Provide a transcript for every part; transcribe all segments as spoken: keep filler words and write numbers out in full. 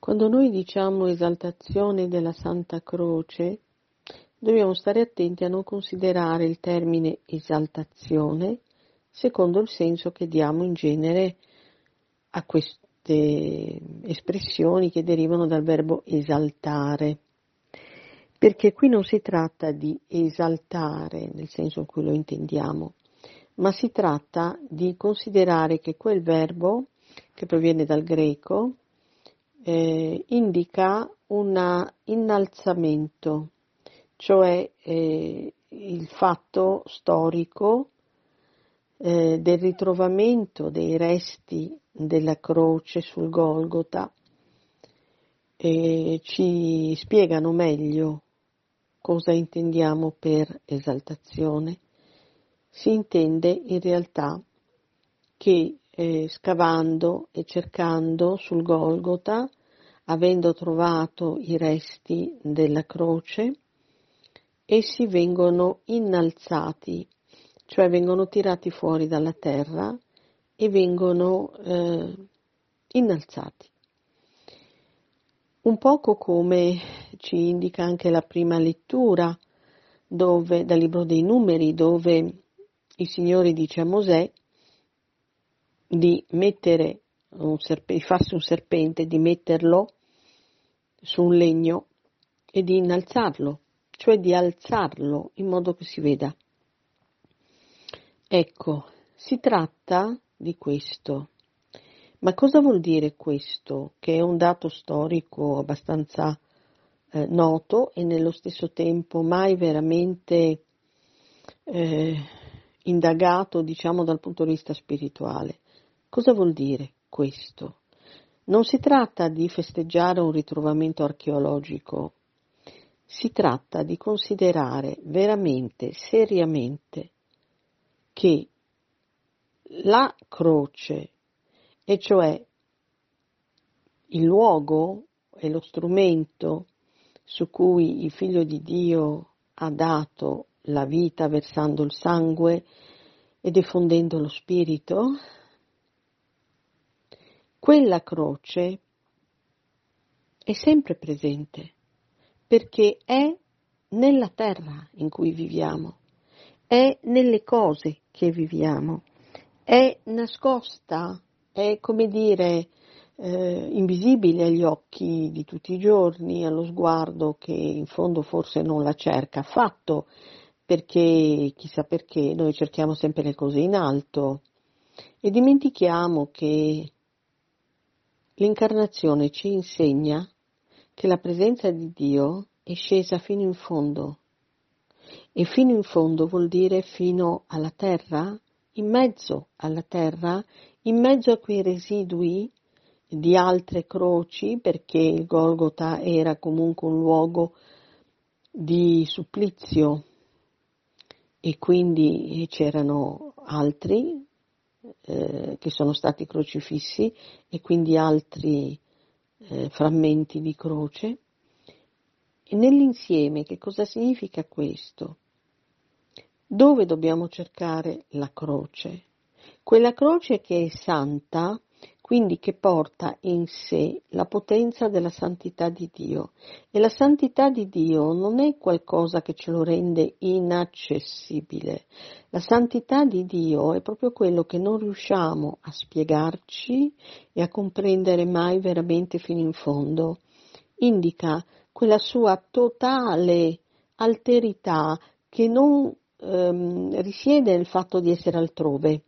Quando noi diciamo esaltazione della Santa Croce, dobbiamo stare attenti a non considerare il termine esaltazione secondo il senso che diamo in genere a queste espressioni che derivano dal verbo esaltare, perché qui non si tratta di esaltare nel senso in cui lo intendiamo, ma si tratta di considerare che quel verbo, che proviene dal greco, eh, indica un innalzamento, cioè eh, il fatto storico eh, del ritrovamento dei resti della croce sul Golgota. E ci spiegano meglio cosa intendiamo per esaltazione. Si intende in realtà che eh, scavando e cercando sul Golgota, avendo trovato i resti della croce, essi vengono innalzati, cioè vengono tirati fuori dalla terra e vengono eh, innalzati. Un poco come ci indica anche la prima lettura dove, dal libro dei Numeri, dove il Signore dice a Mosè di mettere un serpente, di farsi un serpente, di metterlo su un legno e di innalzarlo, cioè di alzarlo in modo che si veda. Ecco, si tratta di questo. Ma cosa vuol dire questo? Che è un dato storico abbastanza eh, noto e nello stesso tempo mai veramente eh, indagato, diciamo, dal punto di vista spirituale. Cosa vuol dire questo? Non si tratta di festeggiare un ritrovamento archeologico, si tratta di considerare veramente, seriamente, che la croce, e cioè il luogo e lo strumento su cui il Figlio di Dio ha dato la vita versando il sangue e diffondendo lo Spirito, quella croce è sempre presente, perché è nella terra in cui viviamo, è nelle cose che viviamo, è nascosta, è come dire eh, invisibile agli occhi di tutti i giorni, allo sguardo che in fondo forse non la cerca affatto, perché chissà perché noi cerchiamo sempre le cose in alto e dimentichiamo che l'incarnazione ci insegna che la presenza di Dio è scesa fino in fondo, e fino in fondo vuol dire fino alla terra, in mezzo alla terra, in mezzo a quei residui di altre croci, perché il Golgota era comunque un luogo di supplizio e quindi c'erano altri eh, che sono stati crocifissi e quindi altri eh, frammenti di croce. E nell'insieme che cosa significa questo? Dove dobbiamo cercare la croce? Quella croce che è santa, quindi che porta in sé la potenza della santità di Dio. E la santità di Dio non è qualcosa che ce lo rende inaccessibile. La santità di Dio è proprio quello che non riusciamo a spiegarci e a comprendere mai veramente fino in fondo. Indica quella sua totale alterità che non ehm, risiede nel fatto di essere altrove,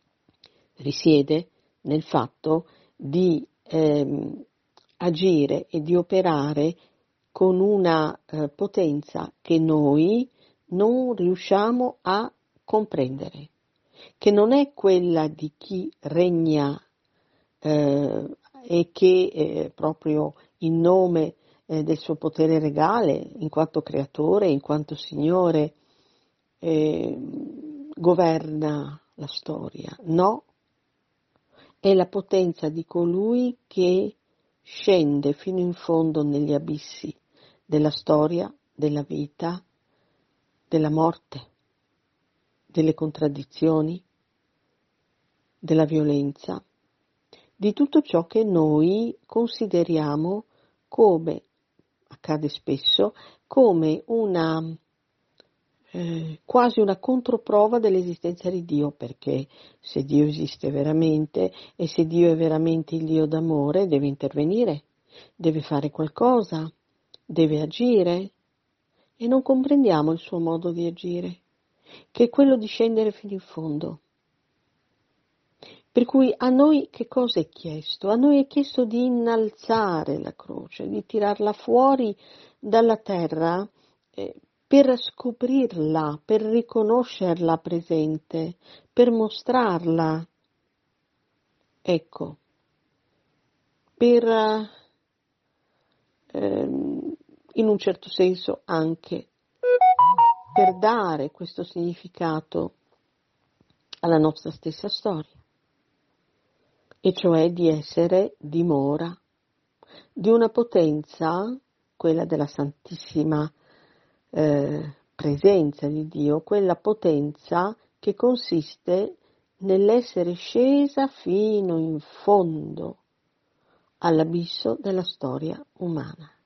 risiede nel fatto di ehm, agire e di operare con una eh, potenza che noi non riusciamo a comprendere, che non è quella di chi regna eh, e che eh, proprio in nome eh, del suo potere regale, in quanto creatore, in quanto Signore, eh, governa la storia. No, è la potenza di colui che scende fino in fondo negli abissi della storia, della vita, della morte, delle contraddizioni, della violenza, di tutto ciò che noi consideriamo come, accade spesso, come una eh, quasi una controprova dell'esistenza di Dio, perché se Dio esiste veramente e se Dio è veramente il Dio d'amore, deve intervenire, deve fare qualcosa, deve agire, e non comprendiamo il suo modo di agire, che è quello di scendere fino in fondo. Per cui a noi che cosa è chiesto? A noi è chiesto di innalzare la croce, di tirarla fuori dalla terra eh, per scoprirla, per riconoscerla presente, per mostrarla. Ecco, per ehm, in un certo senso anche per dare questo significato alla nostra stessa storia, e cioè di essere dimora di una potenza, quella della Santissima eh, presenza di Dio, quella potenza che consiste nell'essere scesa fino in fondo all'abisso della storia umana.